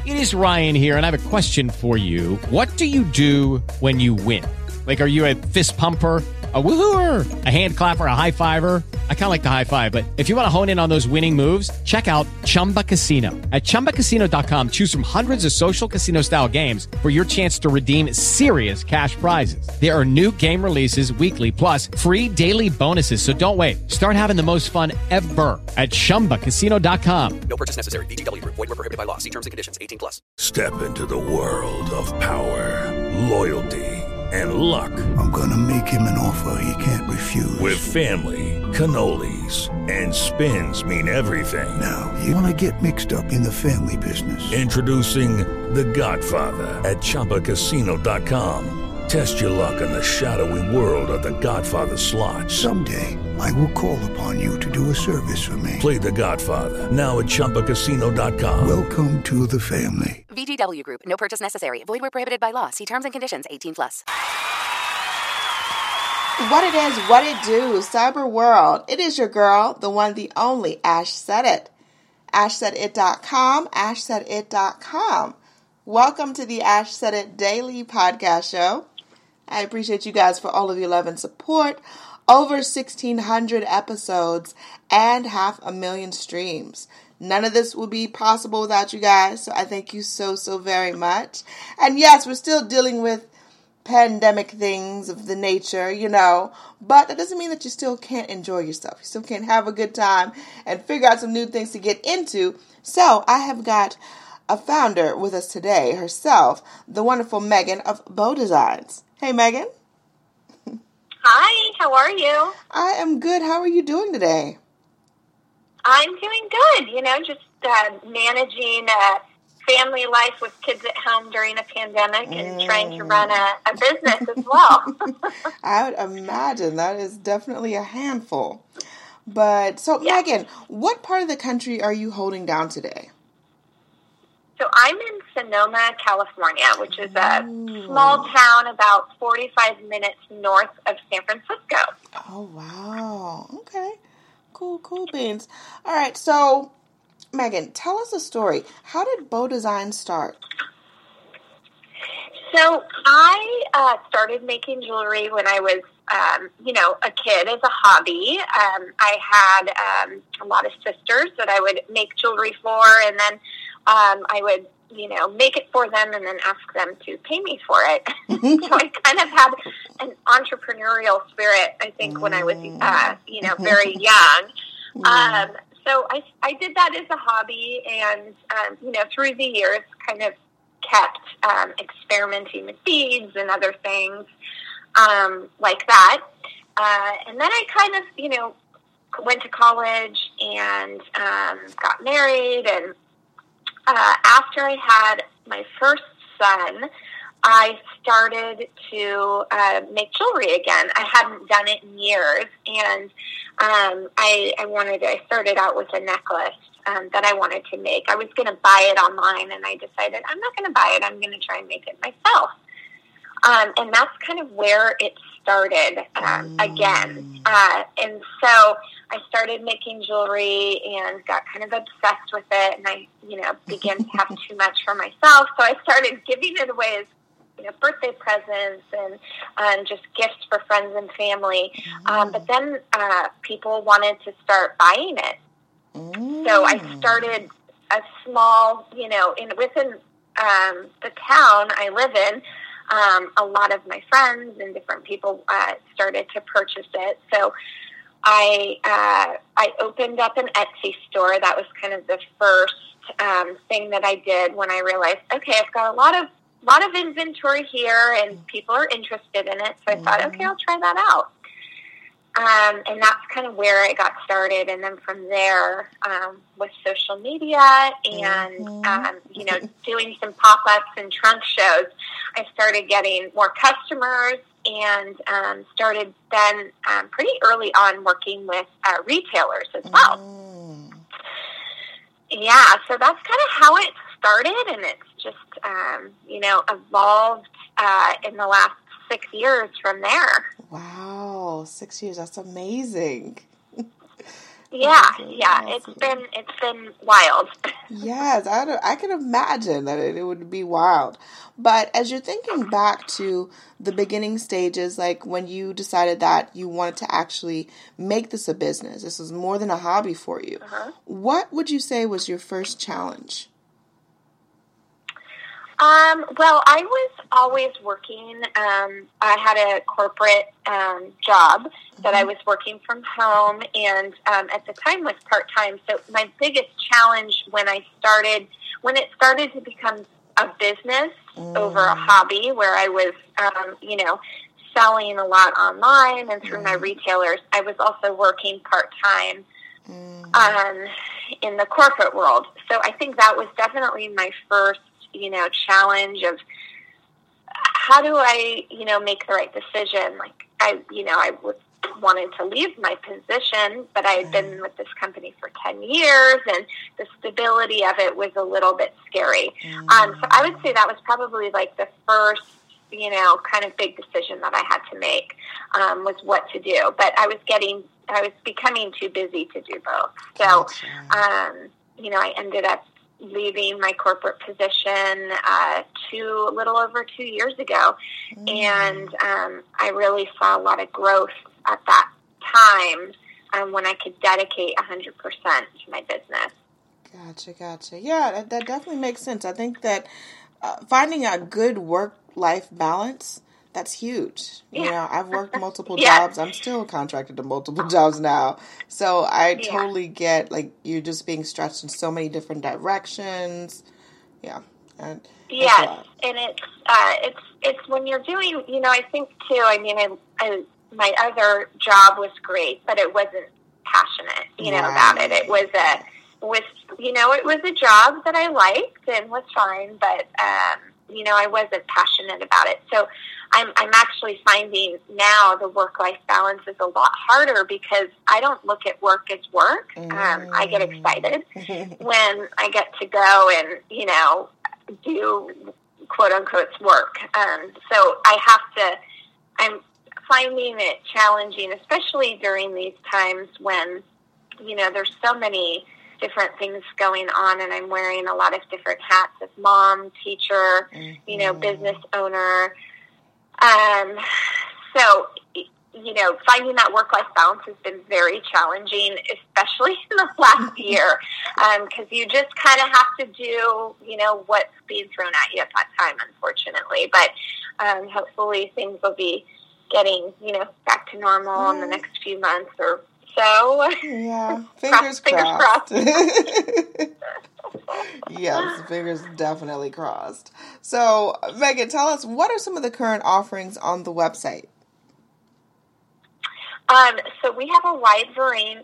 It is Ryan here, and I have a question for you. What do you do when you win? Like, are you a fist pumper, a woohooer, a hand clapper, a high fiver? I kind of like the high five, but if you want to hone in on those winning moves, check out Chumba Casino. At ChumbaCasino.com, choose from hundreds of social casino-style games for your chance to redeem serious cash prizes. There are new game releases weekly, plus free daily bonuses. So don't wait. Start having the most fun ever at ChumbaCasino.com. No purchase necessary. VGW Group. Void where prohibited by law. See terms and conditions. 18+. Step into the world of power, loyalty, and luck. I'm gonna make him an offer he can't refuse. With family, cannolis, and spins mean everything. Now, you wanna get mixed up in the family business. Introducing The Godfather at ChumbaCasino.com. Test your luck in the shadowy world of The Godfather slot. Someday, I will call upon you to do a service for me. Play The Godfather now at ChumbaCasino.com. Welcome to the family. VGW Group. No purchase necessary. Void where prohibited by law. See terms and conditions. 18+. What it is, what it do, cyber world. It is your girl, the one, the only, Ash Said It. AshSaidIt.com, AshSaidIt.com. Welcome to the Ash Said It Daily Podcast Show. I appreciate you guys for all of your love and support. Over 1,600 episodes and 500,000 streams. None of this would be possible without you guys, so I thank you so very much. And yes, we're still dealing with pandemic things of the nature, but that doesn't mean that you still can't enjoy yourself. You still can't have a good time and figure out some new things to get into. So I have got a founder with us today, herself, the wonderful Megan of Bow Designs. Hey, Megan. Hi, how are you? I am good. How are you doing today? I'm doing good, just managing family life with kids at home during a pandemic and trying to run a business as well. I would imagine that is definitely a handful. But, so yeah. Megan, what part of the country are you holding down today? So I'm in Sonoma, California, which is a small town about 45 minutes north of San Francisco. Oh, wow. Okay. Cool beans. All right, so Megan, tell us a story. How did Bow Design start? So I started making jewelry when I was, a kid as a hobby. I had a lot of sisters that I would make jewelry for, and then I would, make it for them and then ask them to pay me for it. So I kind of had an entrepreneurial spirit, I think, when I was, very young. So I did that as a hobby and, through the years kind of kept experimenting with beads and other things like that. And then I kind of, went to college and got married. And after I had my first son, I started to make jewelry again. I hadn't done it in years, and I started out with a necklace that I wanted to make. I was going to buy it online, and I decided I'm not going to buy it. I'm going to try and make it myself. And that's kind of where it started again. And so I started making jewelry and got kind of obsessed with it, and I, began to have too much for myself. So I started giving it away as birthday presents and just gifts for friends and family. But then people wanted to start buying it. So I started a small, within the town I live in, a lot of my friends and different people started to purchase it. So I opened up an Etsy store. That was kind of the first thing that I did when I realized, okay, I've got a lot of inventory here and people are interested in it. So I thought, okay, I'll try that out. And that's kind of where I got started. And then from there, with social media and, doing some pop-ups and trunk shows, I started getting more customers and started then pretty early on working with retailers as well. Yeah, so that's kind of how it started, and it's just, evolved in the last 6 years from there. Wow, 6 years. That's amazing. Yeah, Awesome. it's been wild. Yes, I can imagine that it would be wild. But as you're thinking back to the beginning stages, like when you decided that you wanted to actually make this a business, this was more than a hobby for you, what would you say was your first challenge? Well, I was always working. I had a corporate job that I was working from home, and at the time was part-time. So my biggest challenge when it started to become a business over a hobby, where I was, selling a lot online and through my retailers, I was also working part-time in the corporate world. So I think that was definitely my first challenge of how do I, make the right decision? Like I wanted to leave my position, but I had been with this company for 10 years and the stability of it was a little bit scary. So I would say that was probably like the first, kind of big decision that I had to make, was what to do. But I was becoming too busy to do both. So, I ended up leaving my corporate position a little over 2 years ago. And I really saw a lot of growth at that time when I could dedicate 100% to my business. Gotcha. Yeah, that definitely makes sense. I think that finding a good work-life balance, that's huge. I've worked multiple jobs. I'm still contracted to multiple jobs now. So I totally get, like, you're just being stretched in so many different directions. Yeah. And yes. And it's when you're doing, I think too, my other job was great, but it wasn't passionate, about it. It was a job that I liked and was fine, but, I wasn't passionate about it. So I'm actually finding now the work-life balance is a lot harder because I don't look at work as work. I get excited when I get to go and, do quote-unquote work. So I'm finding it challenging, especially during these times when, there's so many different things going on and I'm wearing a lot of different hats as mom, teacher, business owner. So, finding that work-life balance has been very challenging, especially in the last year, because you just kind of have to do, what's being thrown at you at that time, unfortunately. But hopefully things will be getting, back to normal in the next few months or so. Yeah, fingers crossed. Yes, fingers definitely crossed. So, Megan, tell us, what are some of the current offerings on the website? So we have a wide variety,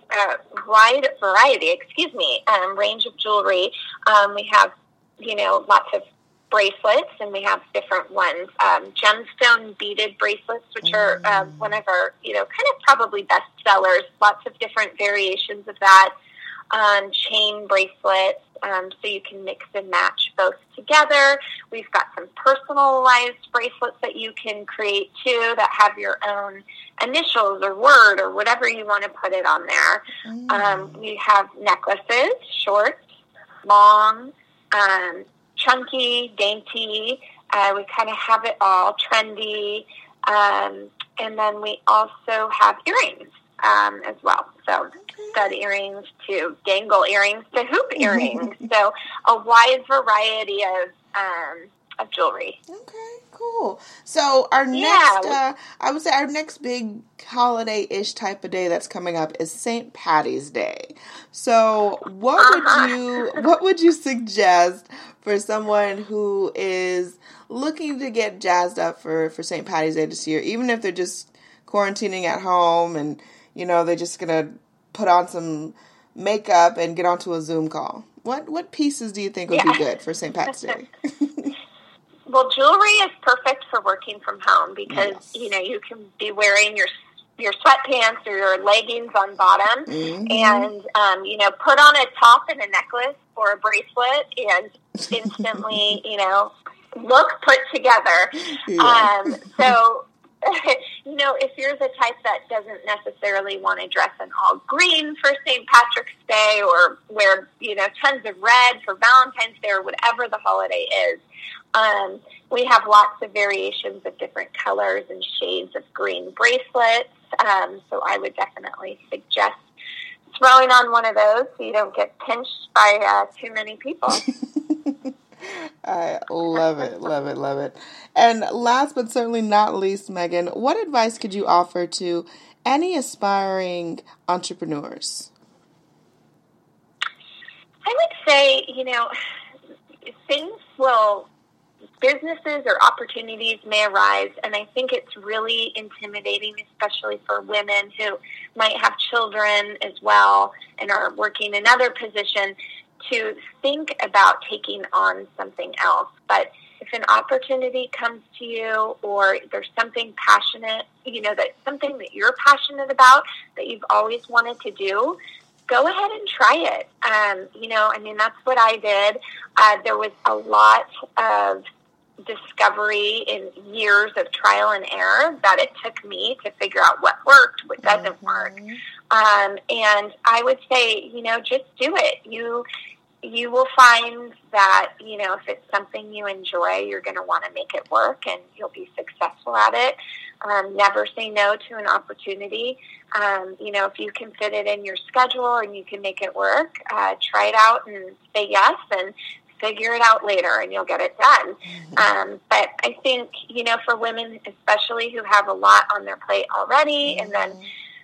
range of jewelry. We have, lots of bracelets, and we have different ones. Gemstone beaded bracelets, which are one of our, kind of probably best sellers. Lots of different variations of that. Chain bracelets, so you can mix and match both together. We've got some personalized bracelets that you can create too that have your own initials or word or whatever you want to put it on there. We have necklaces, short, long, chunky, dainty. We kind of have it all, trendy. And then we also have earrings as well. So stud earrings to dangle earrings to hoop earrings. So a wide variety of jewelry. Okay, cool. So our next, I would say our next big holiday-ish type of day that's coming up is St. Patty's Day. So what would you suggest for someone who is looking to get jazzed up for St. Patty's Day this year, even if they're just quarantining at home and, they're just going to put on some makeup and get onto a Zoom call? What pieces do you think would be good for St. Patty's Day? Well, jewelry is perfect for working from home because, you can be wearing your sweatpants or your leggings on bottom and, put on a top and a necklace or a bracelet and instantly, look put together. So if you're the type that doesn't necessarily want to dress in all green for St. Patrick's Day or wear, tons of red for Valentine's Day or whatever the holiday is, we have lots of variations of different colors and shades of green bracelets. So I would definitely suggest throwing on one of those so you don't get pinched by too many people. I love it, love it, love it. And last but certainly not least, Megan, what advice could you offer to any aspiring entrepreneurs? I would say, businesses or opportunities may arise, and I think it's really intimidating, especially for women who might have children as well and are working another position, to think about taking on something else. But if an opportunity comes to you or there's something passionate, that's something that you're passionate about that you've always wanted to do, go ahead and try it. That's what I did. There was a lot of discovery in years of trial and error that it took me to figure out what worked, what doesn't work. And I would say, just do it. You will find that, if it's something you enjoy, you're going to want to make it work and you'll be successful at it. Never say no to an opportunity. If you can fit it in your schedule and you can make it work, try it out and say yes and figure it out later and you'll get it done. But I think, for women, especially who have a lot on their plate already, and then,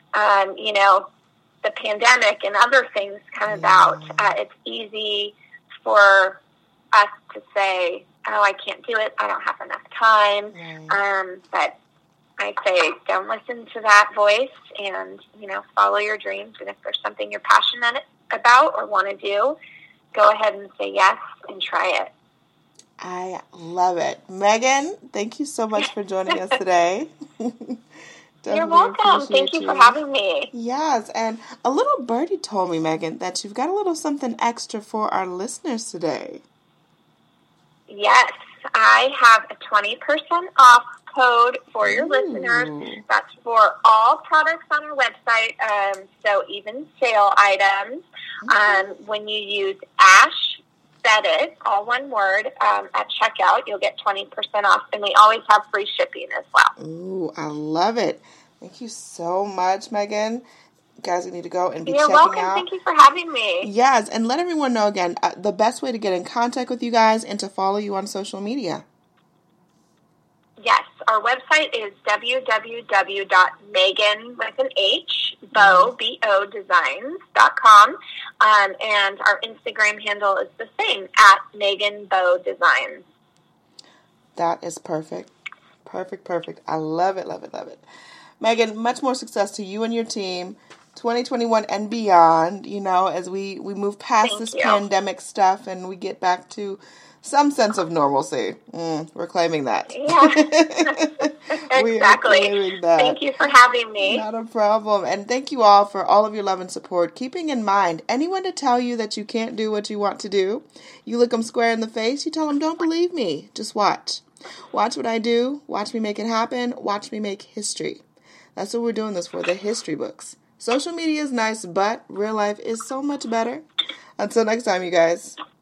the pandemic and other things come about, it's easy for us to say, oh, I can't do it. I don't have enough time. But I say, don't listen to that voice and, follow your dreams. And if there's something you're passionate about or want to do, go ahead and say yes and try it. I love it. Megan, thank you so much for joining us today. You're welcome. Thank you for having me. Yes, and a little birdie told me, Megan, that you've got a little something extra for our listeners today. Yes, I have a 20% off code for your listeners. That's for all products on our website, so even sale items. When you use Ash Said It, all one word, at checkout, you'll get 20% off, and we always have free shipping as well. Ooh, I love it. Thank you so much, Megan. You guys, we need to go and be You're checking welcome. out. Thank you for having me. Yes, and let everyone know again, the best way to get in contact with you guys and to follow you on social media. Yes, our website is www.megan, with an H, Bow, B-O, designs.com. And our Instagram handle is the same, at Megan Bow Designs. That is perfect. Perfect. I love it, love it, love it. Megan, much more success to you and your team, 2021 and beyond, as we move past this pandemic stuff and we get back to some sense of normalcy. We're claiming that. Yeah. We are exactly. claiming that. Thank you for having me. Not a problem. And thank you all for all of your love and support. Keeping in mind, anyone to tell you that you can't do what you want to do, you look them square in the face, you tell them, don't believe me. Just watch. Watch what I do. Watch me make it happen. Watch me make history. That's what we're doing this for, the history books. Social media is nice, but real life is so much better. Until next time, you guys.